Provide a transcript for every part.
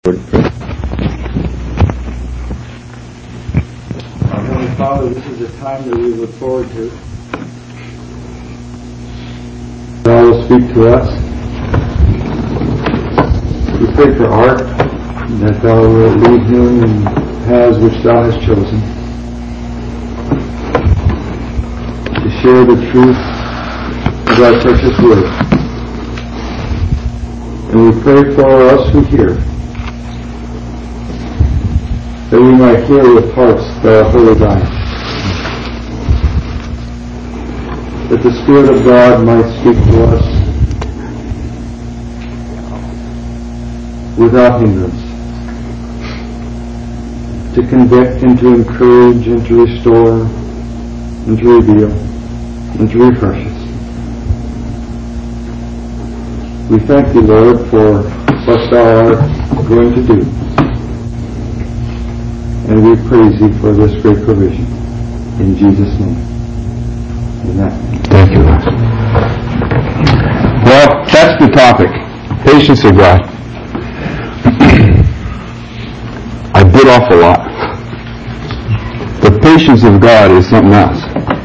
Heavenly Father, this is a time that we look forward to. Thou will speak to us. We pray for Art, that Thou will lead him in paths which Thou hast chosen, to share the truth of Thy precious word. And we pray for us who hear, that we might hear with hearts that are wholly Thine, that the Spirit of God might speak to us without hindrance, to convict and to encourage and to restore and to reveal and to refresh us. We thank Thee, Lord, for what Thou art going to do. And we praise Thee for this great provision. In Jesus' name. Amen. Thank you, Lord. Well, that's the topic. Patience of God. I bit off a lot. The patience of God is something else.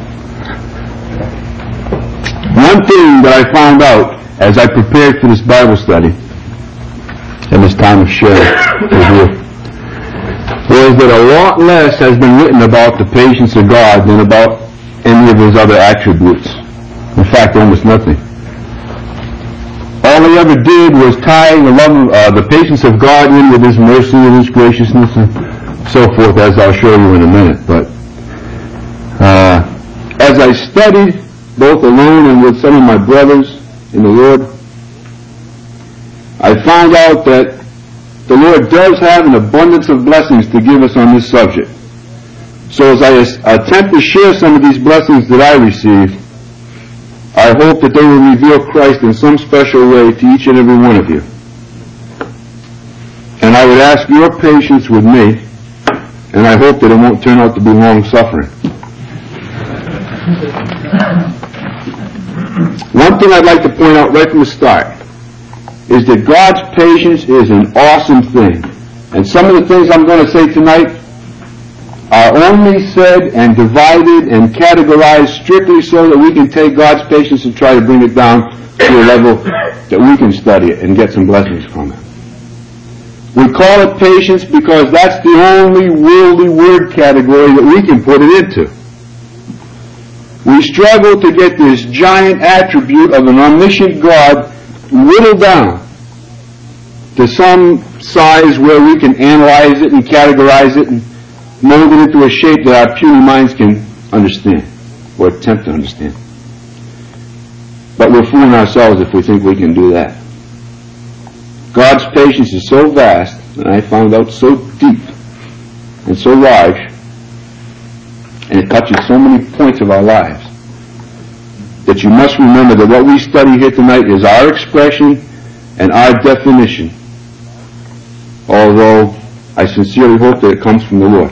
One thing that I found out as I prepared for this Bible study and this time of sharing with you was that a lot less has been written about the patience of God than about any of His other attributes. In fact, almost nothing. All He ever did was tie the patience of God in with His mercy and His graciousness and so forth, as I'll show you in a minute. But as I studied, both alone and with some of my brothers in the Lord, I found out that the Lord does have an abundance of blessings to give us on this subject. So as I attempt to share some of these blessings that I received, I hope that they will reveal Christ in some special way to each and every one of you. And I would ask your patience with me, and I hope that it won't turn out to be long-suffering. One thing I'd like to point out right from the start is that God's patience is an awesome thing. And some of the things I'm going to say tonight are only said and divided and categorized strictly so that we can take God's patience and try to bring it down to a level that we can study it and get some blessings from it. We call it patience because that's the only worldly word category that we can put it into. We struggle to get this giant attribute of an omniscient God whittled down to some size where we can analyze it and categorize it and mold it into a shape that our puny minds can understand or attempt to understand. But we're fooling ourselves if we think we can do that. God's patience is so vast, and I found out so deep and so large, and it touches so many points of our lives, that you must remember that what we study here tonight is our expression and our definition, although I sincerely hope that it comes from the Lord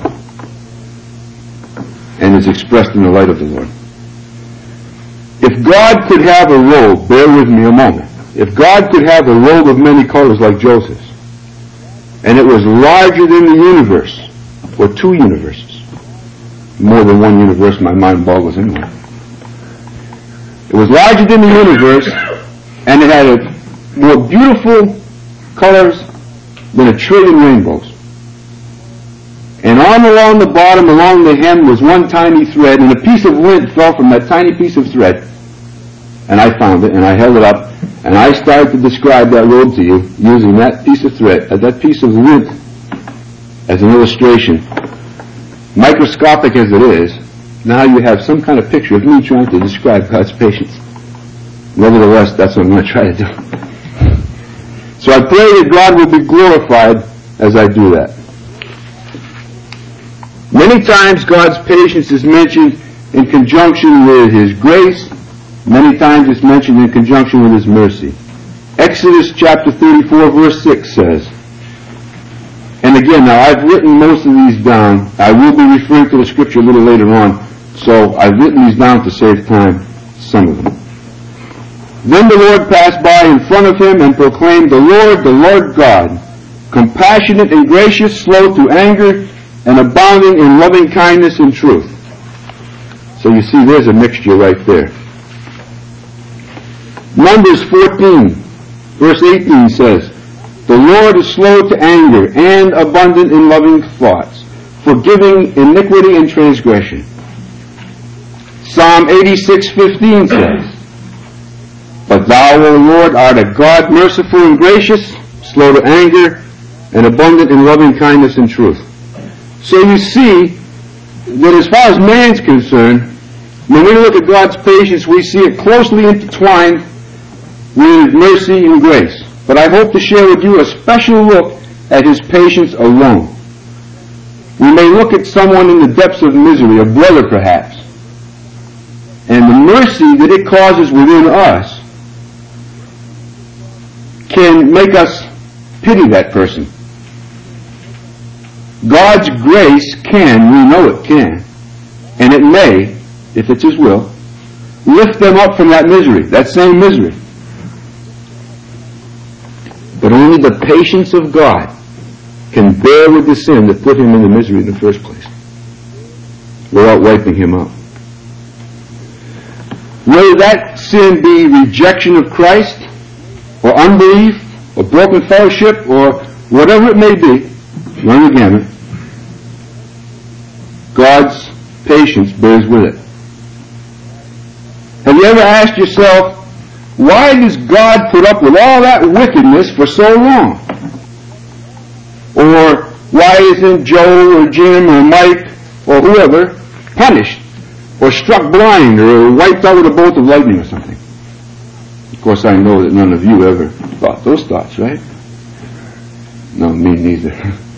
and is expressed in the light of the Lord. If God could have a robe, bear with me a moment, if God could have a robe of many colors like Joseph's, and it was larger than the universe, or two universes, more than one universe, my mind boggles anyway. It was larger than the universe, and it had more beautiful colors than 1,000,000,000,000 rainbows. And on along the bottom, along the hem, was one tiny thread, and a piece of lint fell from that tiny piece of thread. And I found it, and I held it up, and I started to describe that robe to you using that piece of thread, that piece of lint, as an illustration. Microscopic as it is, now you have some kind of picture of me trying to describe God's patience. Nevertheless, that's what I'm going to try to do. So I pray that God will be glorified as I do that. Many times God's patience is mentioned in conjunction with His grace. Many times it's mentioned in conjunction with His mercy. Exodus chapter 34 verse 6 says, and again, now I've written most of these down. I will be referring to the scripture a little later on, so I've written these down to save time, some of them. Then the Lord passed by in front of him and proclaimed, the Lord God, compassionate and gracious, slow to anger, and abounding in loving kindness and truth. So you see, there's a mixture right there. Numbers 14, verse 18 says, "The Lord is slow to anger and abundant in loving thoughts, forgiving iniquity and transgression." Psalm 86:15 says, "But thou, O Lord, art a God merciful and gracious, slow to anger, and abundant in loving kindness and truth." So you see that as far as man's concerned, when we look at God's patience, we see it closely intertwined with mercy and grace. But I hope to share with you a special look at His patience alone. We may look at someone in the depths of misery, a brother perhaps, and the mercy that it causes within us can make us pity that person. God's grace can, we know it can, and it may, if it's His will, lift them up from that misery, that same misery. But only the patience of God can bear with the sin that put him in the misery in the first place, without wiping him out. Whether that sin be rejection of Christ, or unbelief, or broken fellowship, or whatever it may be, run the gamut, God's patience bears with it. Have you ever asked yourself, why does God put up with all that wickedness for so long? Or why isn't Joe or Jim or Mike or whoever punished or struck blind or wiped out with a bolt of lightning or something? Of course, I know that none of you ever thought those thoughts, right? No, me neither.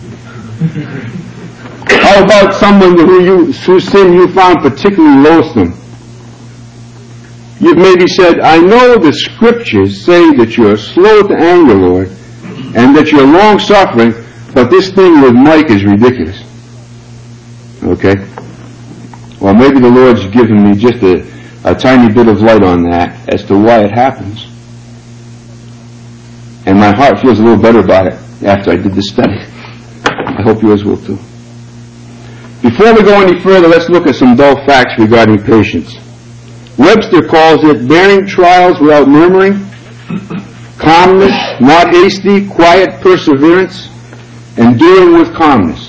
How about someone whose sin you found particularly loathsome? You've maybe said, I know the scriptures say that you're slow to anger, Lord, and that you're long-suffering, but this thing with Mike is ridiculous. Okay? Well, maybe the Lord's given me just a tiny bit of light on that as to why it happens. And my heart feels a little better about it after I did this study. I hope yours will too. Before we go any further, let's look at some dull facts regarding patience. Webster calls it bearing trials without murmuring, calmness, not hasty, quiet perseverance, enduring with calmness.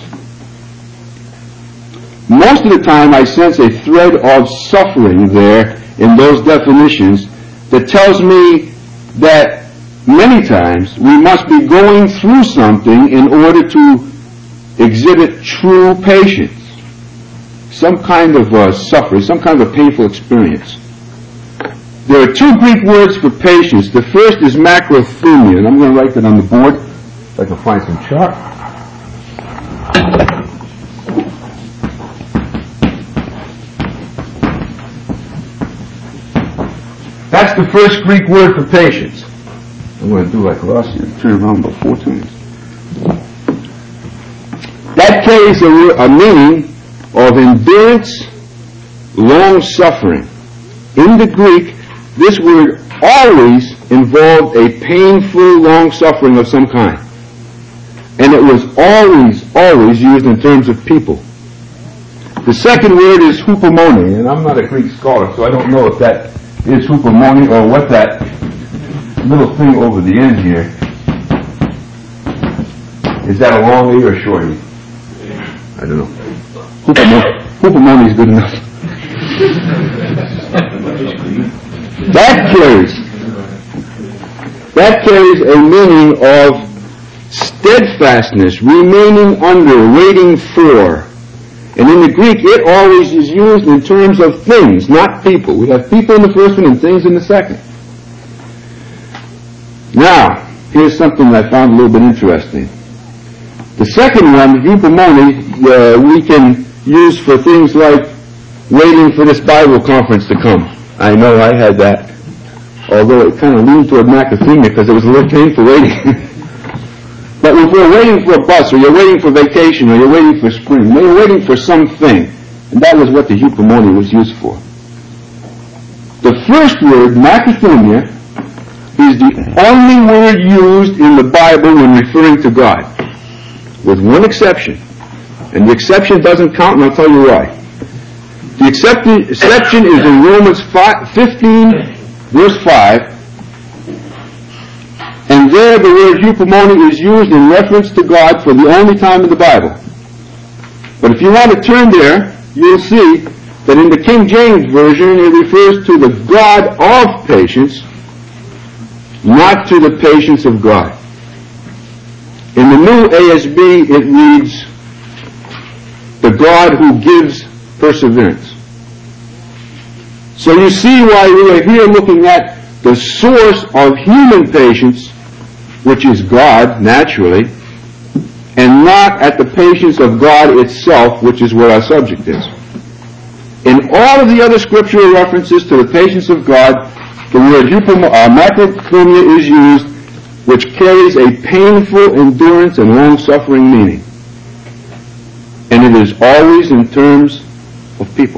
Most of the time I sense a thread of suffering there in those definitions that tells me that many times we must be going through something in order to exhibit true patience. Some kind of suffering, some kind of a painful experience. There are two Greek words for patience. The first is macrothumia, and I'm going to write that on the board if I can find some chalk. That's the first Greek word for patience. I'm going to do like Ross here, turn around about 4 times. That carries a meaning of endurance, long-suffering. In the Greek, this word always involved a painful long-suffering of some kind. And it was always used in terms of people. The second word is hupomone, and I'm not a Greek scholar, so I don't know if that is hupomone or what that little thing over the end here. Is that a long E or a short E? I don't know. Hupomone is good enough. That carries a meaning of steadfastness, remaining under, waiting for. And in the Greek, it always is used in terms of things, not people. We have people in the first one and things in the second. Now, here's something I found a little bit interesting. The second one, hupomone, we can use for things like waiting for this Bible conference to come. I know I had that, although it kind of leaned toward macrothumia because it was a little painful waiting. But if we're waiting for a bus, or you're waiting for vacation, or you're waiting for spring, you're waiting for something, and that was what the hupomone was used for. The first word, macrothumia, is the only word used in the Bible when referring to God. with one exception. And the exception doesn't count, and I'll tell you why. The exception is in Romans 15, verse 5. And there the word hupomone is used in reference to God for the only time in the Bible. But if you want to turn there, you'll see that in the King James Version it refers to the God of patience, not to the patience of God. In the New ASB it reads, the God who gives perseverance. So you see why we are here looking at the source of human patience, which is God, naturally, and not at the patience of God itself, which is what our subject is. In all of the other scriptural references to the patience of God, the word macrothumia is used, which carries a painful endurance and long-suffering meaning. And it is always in terms of people.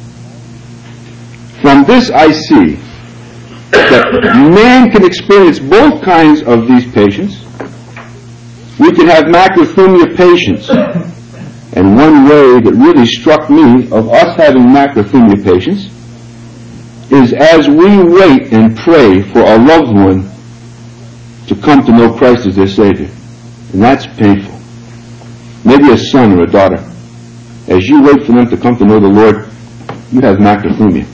From this I see that man can experience both kinds of these patients. We can have macrothumia patience. And one way that really struck me of us having macrothumia patience is as we wait and pray for a loved one to come to know Christ as their Savior. And that's painful. Maybe a son or a daughter. As you wait for them to come to know the Lord, you have macrothumia.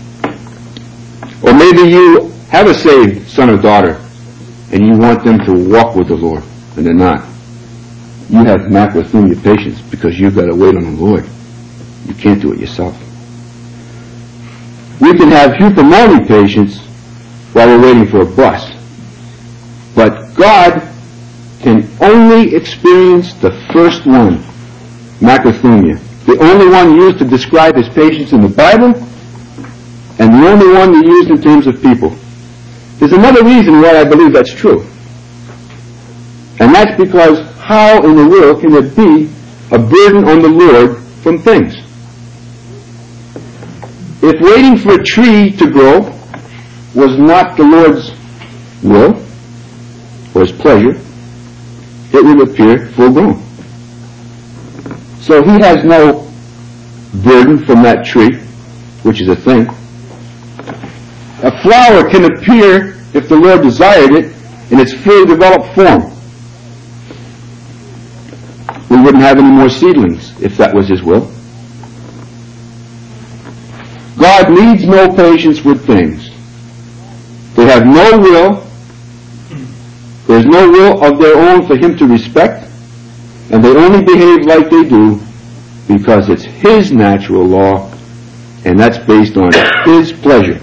Or maybe you have a saved son or daughter and you want them to walk with the Lord, and they're not. You have macrothumia patience because you've got to wait on the Lord. You can't do it yourself. We can have hupomone patience while we're waiting for a bus. But God can only experience the first one, macrothumia. The only one used to describe his patience in the Bible, and the only one he used in terms of people. There's another reason why I believe that's true. And that's because how in the world can it be a burden on the Lord from things? If waiting for a tree to grow was not the Lord's will or his pleasure, it would appear full grown. So he has no burden from that tree, which is a thing. A flower can appear, if the Lord desired it, in its fully developed form. We wouldn't have any more seedlings if that was his will. God needs no patience with things. They have no will. There's no will of their own for him to respect, and they only behave like they do because it's his natural law, and that's based on his pleasure.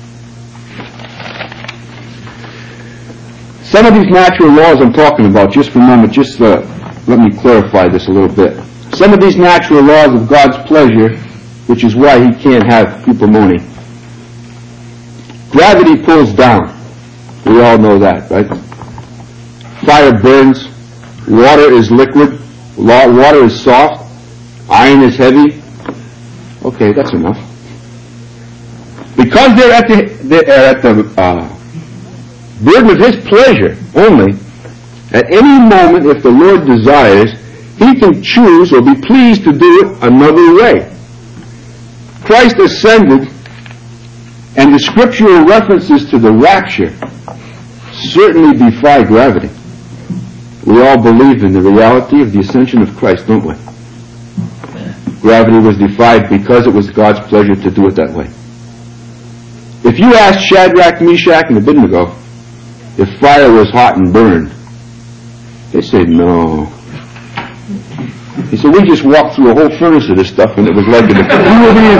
Some of these natural laws I'm talking about, just for a moment, let me clarify this a little bit. Some of these natural laws of God's pleasure, which is why he can't have hupomone. Gravity pulls down. We all know that, right? Fire burns. Water is liquid. Water is soft. Iron is heavy. Okay, that's enough. Because they're at the burden of his pleasure only, at any moment, if the Lord desires, he can choose or be pleased to do it another way. Christ ascended, and the scriptural references to the rapture certainly defy gravity. We all believe in the reality of the ascension of Christ, don't we? Gravity was defied because it was God's pleasure to do it that way. If you asked Shadrach, Meshach, and Abednego if fire was hot and burned, they said no. He said, we just walked through a whole furnace of this stuff and it was like in the cool of the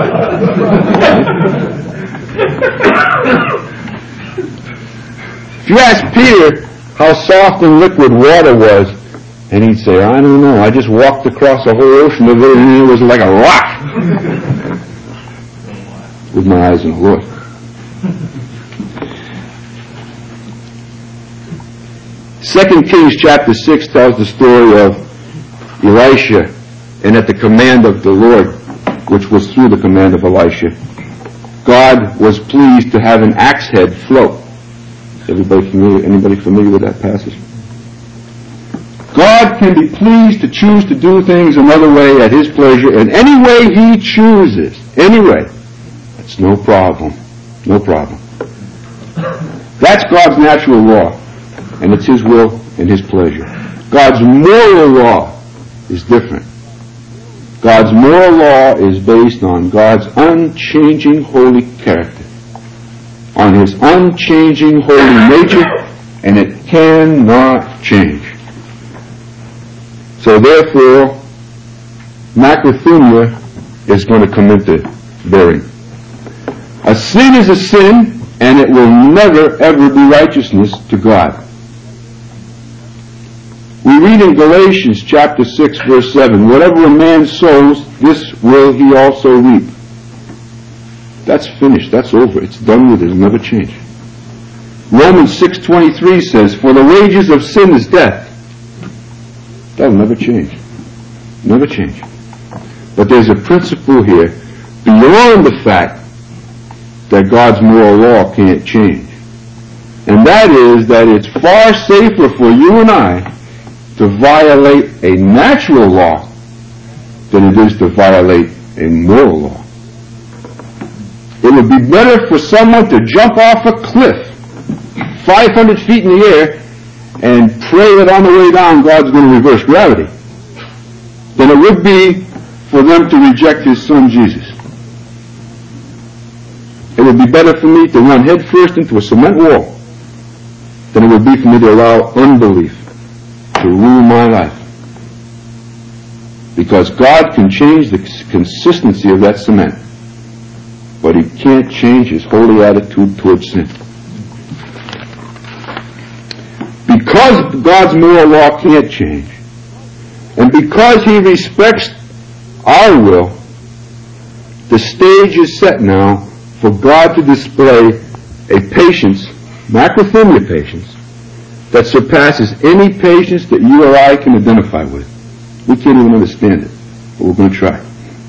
evening. If you ask Peter how soft and liquid water was, and he'd say, I don't know, I just walked across a whole ocean of it and it was like a rock. With my eyes on the Lord. 2 Kings chapter 6 tells the story of Elisha, and at the command of the Lord, which was through the command of Elisha, God was pleased to have an axe head float. Anybody familiar with that passage? God can be pleased to choose to do things another way at His pleasure, and any way He chooses, anyway, it's no problem. No problem. That's God's natural law, and it's His will and His pleasure. God's moral law is different. God's moral law is based on God's unchanging holy character, on His unchanging holy nature, and it cannot change. So therefore, macrothumia is going to come into bearing. A sin is a sin, and it will never ever be righteousness to God. We read in Galatians chapter 6 verse 7, whatever a man sows, this will he also reap. That's finished. That's over. It's done with. It'll never change. Romans 6:23 says, for the wages of sin is death. That'll never change. Never change. But there's a principle here beyond the fact that God's moral law can't change. And that is that it's far safer for you and I to violate a natural law than it is to violate a moral law. It would be better for someone to jump off a cliff 500 feet in the air and pray that on the way down God's going to reverse gravity than it would be for them to reject His Son Jesus. It would be better for me to run headfirst into a cement wall than it would be for me to allow unbelief to rule my life. Because God can change the consistency of that cement, but He can't change His holy attitude towards sin. Because God's moral law can't change, and because He respects our will, the stage is set now for God to display a patience, macrothumia patience, that surpasses any patience that you or I can identify with. We can't even understand it, but we're going to try.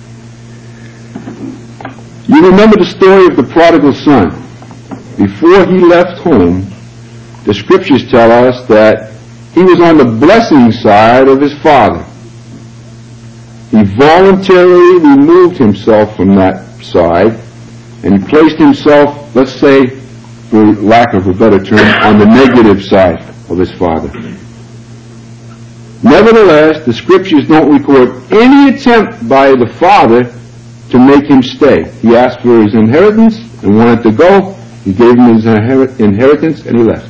You remember the story of the prodigal son. Before he left home, the scriptures tell us that he was on the blessing side of his father. He voluntarily removed himself from that side, and he placed himself, let's say, for lack of a better term, on the negative side of his father. Nevertheless, the scriptures don't record any attempt by the father to make him stay. He asked for his inheritance and wanted to go. He gave him his inheritance and he left.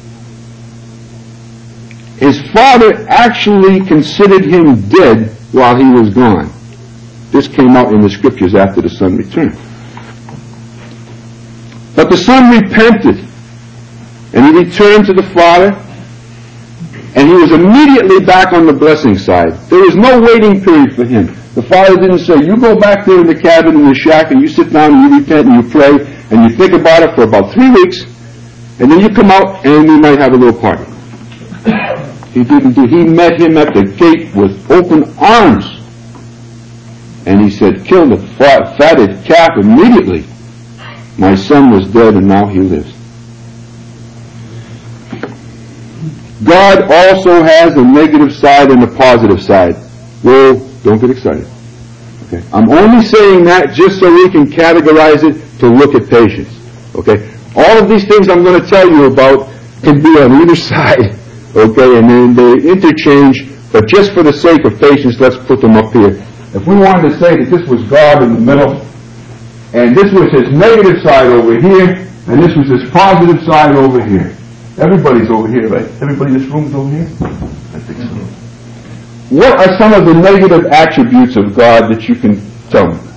His father actually considered him dead while he was gone. This came out in the scriptures after the son returned. But the son repented, and he returned to the father, and he was immediately back on the blessing side. There was no waiting period for him. The father didn't say, you go back there in the cabin in the shack and you sit down and you repent and you pray and you think about it for about 3 weeks, and then you come out and we might have a little party. He didn't do. He met him at the gate with open arms. And he said, kill the fatted calf immediately. My son was dead and now he lives. God also has a negative side and a positive side. Well, don't get excited. Okay. I'm only saying that just so we can categorize it to look at patience. Okay. All of these things I'm going to tell you about can be on either side. Okay, and then they interchange, but just for the sake of patience, let's put them up here. If we wanted to say that this was God in the middle, and this was His negative side over here, and this was His positive side over here. Everybody's over here, right? Everybody in this room is over here? I think so. What are some of the negative attributes of God that you can tell me?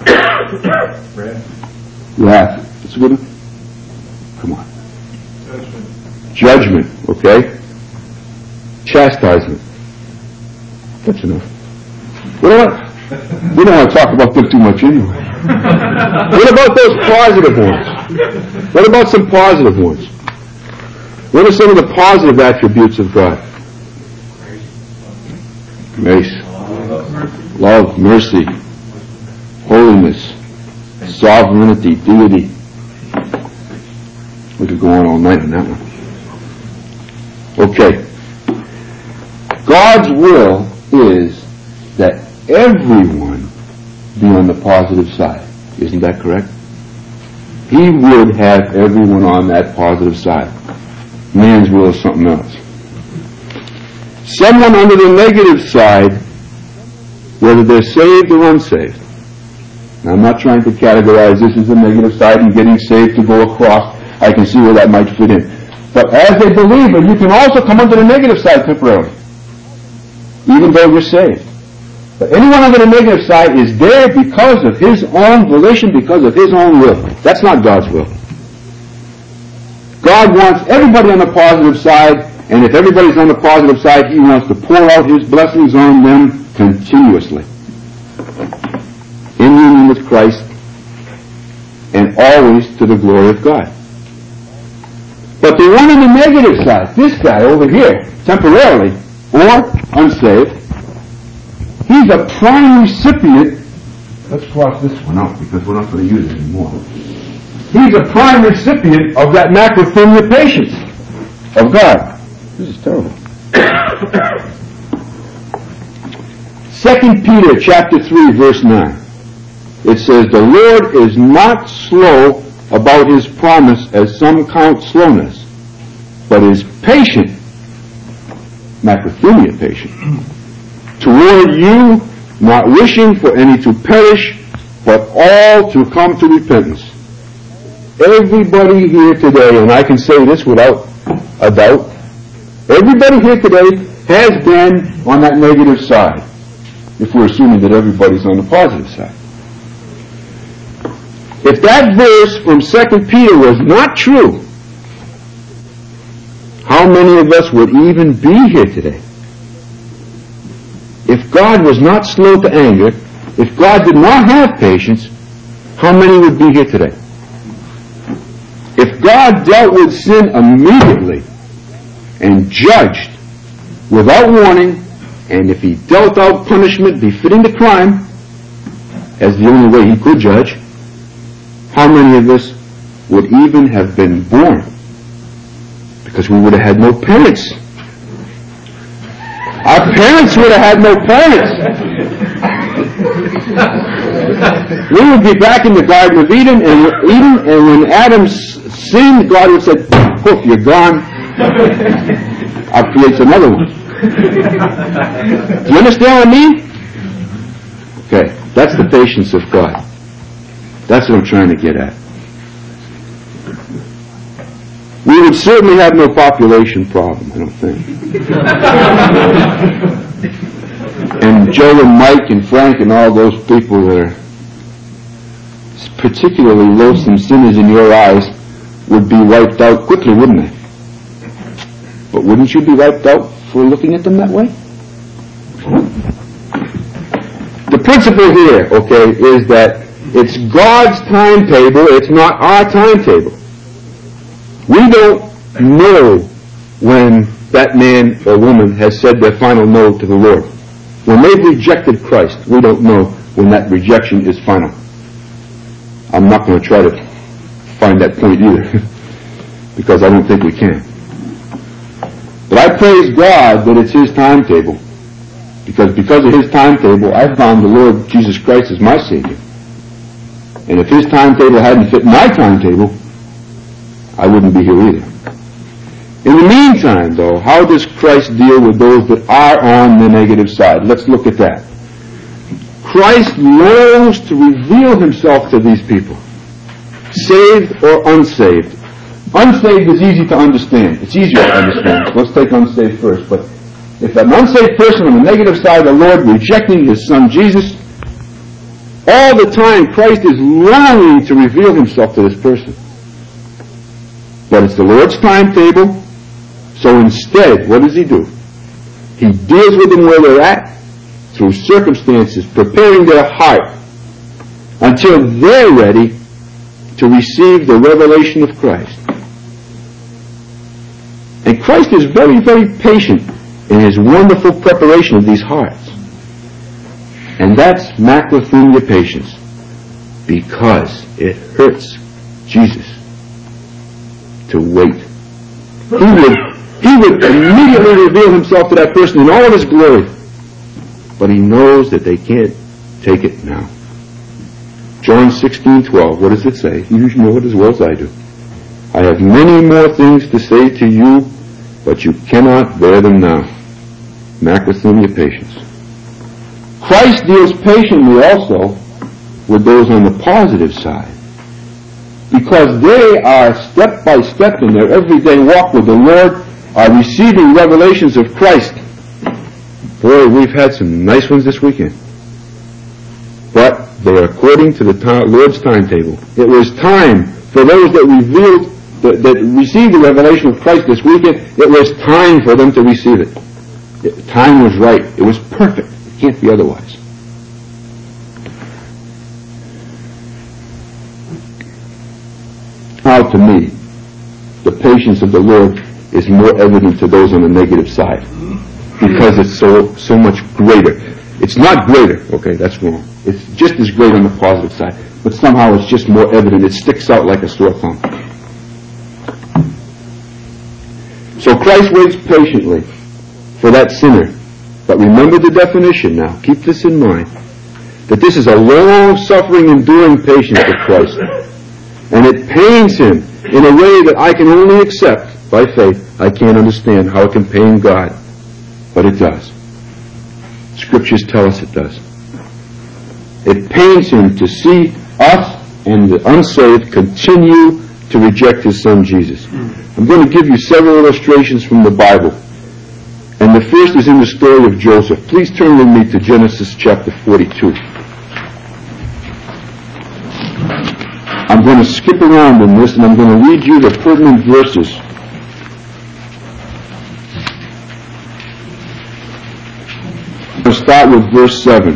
Wrath. That's a good one. Come on. Judgment. Okay. Chastisement. That's enough. We don't want to talk about them too much anyway. What about those positive ones? What about some positive ones? What are some of the positive attributes of God? Grace, love, mercy, holiness, sovereignty, deity. We could go on all night on that one. Okay. God's will is that everyone be on the positive side. Isn't that correct? He would have everyone on that positive side. Man's will is something else. Someone under the negative side, whether they're saved or unsaved. Now, I'm not trying to categorize this as the negative side and getting saved to go across. I can see where that might fit in. But as a believer, you can also come under the negative side temporarily, even though you're saved. But anyone under the negative side is there because of his own volition, because of his own will. That's not God's will. God wants everybody on the positive side, and if everybody's on the positive side, He wants to pour out His blessings on them continuously. In union with Christ, and always to the glory of God. But the one on the negative side, this guy over here, temporarily, or unsaved, he's a prime recipient. Let's cross this one out because we're not going to use it anymore. He's a prime recipient of that macrothumia patience of God. This is terrible. 2 Peter chapter 3, verse 9. It says, "The Lord is not slow about His promise, as some count slowness, but is patient," macrothumia patient, "toward you, not wishing for any to perish, but all to come to repentance." Everybody here today, and I can say this without a doubt, everybody here today has been on that negative side, if we're assuming that everybody's on the positive side. If that verse from 2 Peter was not true, how many of us would even be here today? If God was not slow to anger, if God did not have patience, how many would be here today? If God dealt with sin immediately and judged without warning, and if He dealt out punishment befitting the crime, as the only way He could judge, how many of us would even have been born? Because we would have had no parents. Our parents would have had no parents. We would be back in the Garden of Eden, and when Adam sinned, God would have said, "Poof, you're gone. I'll create another one." Do you understand what I mean? Okay, that's the patience of God. That's what I'm trying to get at. We would certainly have no population problem, I don't think. And Joe and Mike and Frank and all those people that are particularly loathsome sinners in your eyes would be wiped out quickly, wouldn't they? But wouldn't you be wiped out for looking at them that way? The principle here, okay, is that it's God's timetable, it's not our timetable. We don't know when that man or woman has said their final no to the Lord. When they've rejected Christ, we don't know when that rejection is final. I'm not going to try to find that point either, because I don't think we can. But I praise God that it's His timetable, because of His timetable, I found the Lord Jesus Christ as my Savior. And if His timetable hadn't fit my timetable, I wouldn't be here either. In the meantime, though, how does Christ deal with those that are on the negative side? Let's look at that. Christ longs to reveal Himself to these people, saved or unsaved. Unsaved is easy to understand. It's easier to understand. Let's take unsaved first. But if an unsaved person on the negative side of the Lord rejecting His Son Jesus, all the time Christ is longing to reveal Himself to this person. But it's the Lord's timetable, so instead, what does He do? He deals with them where they're at, through circumstances, preparing their heart until they're ready to receive the revelation of Christ. And Christ is very, very patient in His wonderful preparation of these hearts. And that's macrothumia patience, because it hurts Jesus to wait. He would immediately reveal himself to that person in all of his glory. But he knows that they can't take it now. John 16:12, what does it say? You know it as well as I do. I have many more things to say to you, but you cannot bear them now. Macrothumia patience. Christ deals patiently also with those on the positive side, because they are step by step in their everyday walk with the Lord, are receiving revelations of Christ. Boy, we've had some nice ones this weekend. But they are according to the Lord's timetable. It was time for those that revealed, that received the revelation of Christ this weekend. It was time for them to receive it. Time was right. It was perfect. It can't be otherwise. Now, to me, the patience of the Lord is more evident to those on the negative side, because it's so much greater. It's not greater, okay, that's wrong. It's just as great on the positive side, but somehow it's just more evident. It sticks out like a sore thumb. So Christ waits patiently for that sinner. But remember the definition now. Keep this in mind. That this is a long-suffering, enduring patience of Christ. And it pains him in a way that I can only accept by faith. I can't understand how it can pain God. But it does. Scriptures tell us it does. It pains him to see us and the unsaved continue to reject his son Jesus. I'm going to give you several illustrations from the Bible. And the first is in the story of Joseph. Please turn with me to Genesis chapter 42. I'm going to skip around in this, and I'm going to read you the pertinent verses. I'm going to start with verse 7.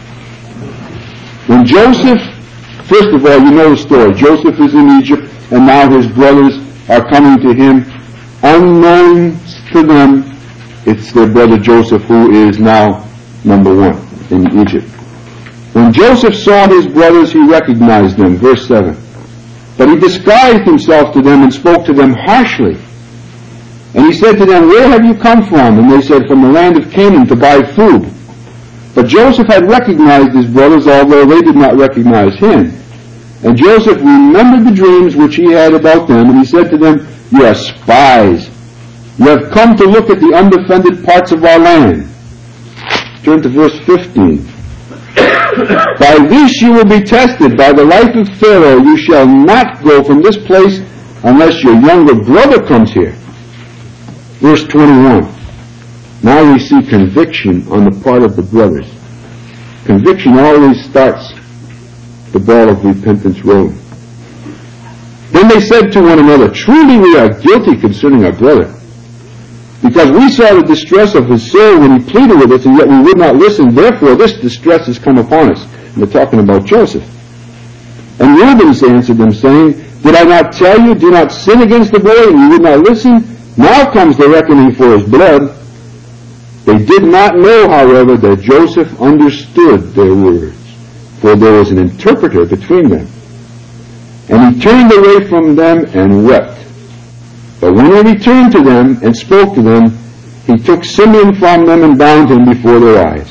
When Joseph, first of all, you know the story. Joseph is in Egypt, and now his brothers are coming to him. Unknown to them, it's their brother Joseph who is now number one in Egypt. When Joseph saw his brothers, he recognized them. Verse 7. But he disguised himself to them and spoke to them harshly. And he said to them, where have you come from? And they said, from the land of Canaan to buy food. But Joseph had recognized his brothers, although they did not recognize him. And Joseph remembered the dreams which he had about them, and he said to them, you are spies. You have come to look at the undefended parts of our land. Turn to verse 15. By this you will be tested. By the life of Pharaoh you shall not go from this place unless your younger brother comes here. Verse 21. Now we see conviction on the part of the brothers. Conviction always starts the ball of repentance rolling. Then they said to one another, truly we are guilty concerning our brother, because we saw the distress of his soul when he pleaded with us, and yet we would not listen. Therefore this distress has come upon us. And they're talking about Joseph. And Reuben answered them, saying, did I not tell you, do not sin against the boy, and you would not listen? Now comes the reckoning for his blood. They did not know, however, that Joseph understood their words, for there was an interpreter between them. And he turned away from them and wept. But when he returned to them and spoke to them, he took Simeon from them and bound him before their eyes.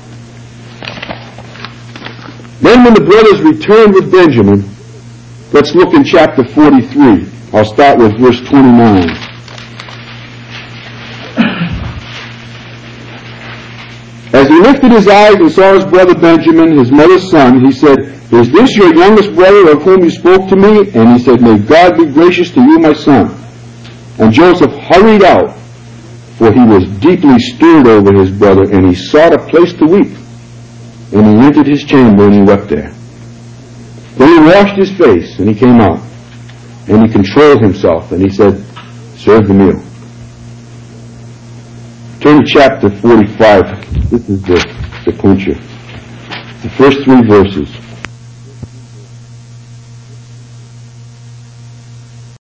Then when the brothers returned with Benjamin, let's look in chapter 43. I'll start with verse 29. As he lifted his eyes and saw his brother Benjamin, his mother's son, he said, is this your youngest brother of whom you spoke to me? And he said, may God be gracious to you, my son. And Joseph hurried out, for he was deeply stirred over his brother, and he sought a place to weep. And he entered his chamber, and he wept there. Then he washed his face, and he came out. And he controlled himself, and he said, serve the meal. Turn to chapter 45. This is the clincher. The first three verses.